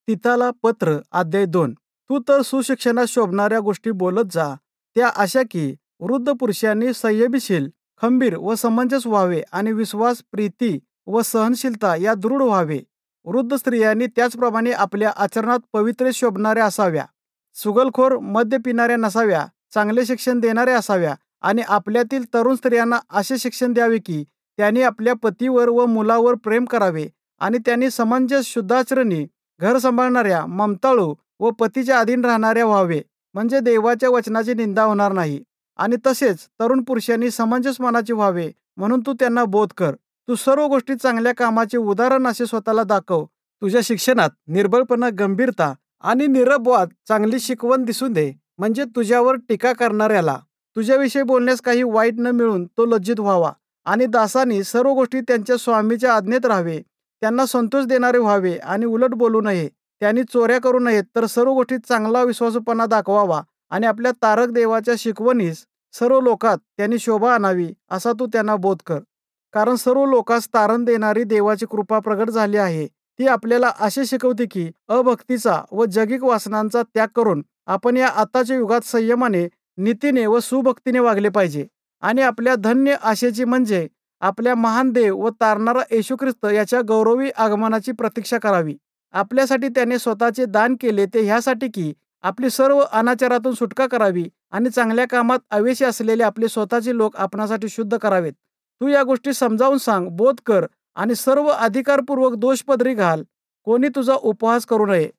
तिताला पत्र अध्याय 2. तू तर सुशिक्षणात शोभणाऱ्या गोष्टी बोलत जा, त्या अशा की वृद्ध पुरुषांनी संयमीशील, खंबीर व समंजस व्हावे आणि विश्वास, प्रीती व सहनशीलता या दृढ व्हावे. वृद्ध स्त्रियांनी त्याचप्रमाणे आपल्या आचरणात पवित्र शोभणाऱ्या असाव्या, सुगलखोर, मद्य पिणाऱ्या नसाव्या, चांगले शिक्षण देणाऱ्या असाव्या आणि आपल्यातील तरुण स्त्रियांना असे शिक्षण द्यावे की त्यांनी आपल्या पतीवर व मुलावर प्रेम करावे आणि त्यांनी समंजस, शुद्धाचरणी, घर सांभाळणाऱ्या, ममताळू व पतीच्या अधीन राहणाऱ्या व्हावे, म्हणजे देवाच्या वचनाची निंदा होणार नाही. आणि तसेच तरुण पुरुषांनी समंजस मनाचे व्हावे, म्हणून तू त्यांना बोध कर. तू सर्व गोष्टी चांगल्या कामाचे उदाहरण असे स्वतःला दाखव. तुझ्या शिक्षणात निर्भयपणा, गंभीरता आणि निरपवाद चांगली शिकवण दिसून दे, म्हणजे तुझ्यावर टीका करणाऱ्याला तुझ्याविषयी बोलण्यास काही वाईट न मिळून तो लज्जित व्हावा. आणि दासांनी सर्व गोष्टी त्यांच्या स्वामीच्या आज्ञेत राहावे, त्यांना संतोष देणारे व्हावे आणि उलट बोलू नये. त्यांनी चोऱ्या करू नयेत, तर सर्व गोष्टीत चांगला विश्वासूपणा दाखवावा आणि आपल्या तारक देवाच्या शिकवणीस सर्व लोकात त्यांनी शोभा आणावी, असा तू त्यांना बोध कर. कारण सर्व लोकांस तारण देणारी देवाची कृपा प्रगट झाली आहे. ती आपल्याला असे शिकवते की अभक्तीचा व जगिक वासनांचा त्याग करून आपण या आताच्या युगात संयमाने, नीतीने व सुभक्तीने वागले पाहिजे आणि आपल्या धन्य आशेची म्हणजे आपल्या महान देव व तारणारा येशू ख्रिस्त याच्या गौरवी आगमनाची प्रतीक्षा करावी. आपल्यासाठी त्याने स्वतःचे दान केले, ते ह्यासाठी की आपली सर्व अनाचारातून सुटका करावी आणि चांगल्या कामात अवेशी असलेले आपले स्वतःचे लोक आपणासाठी शुद्ध करावेत. तू या गोष्टी समजावून सांग, बोध कर आणि सर्व अधिकारपूर्वक दोष पदरी घाल. कोणी तुझा उपहास करू नये.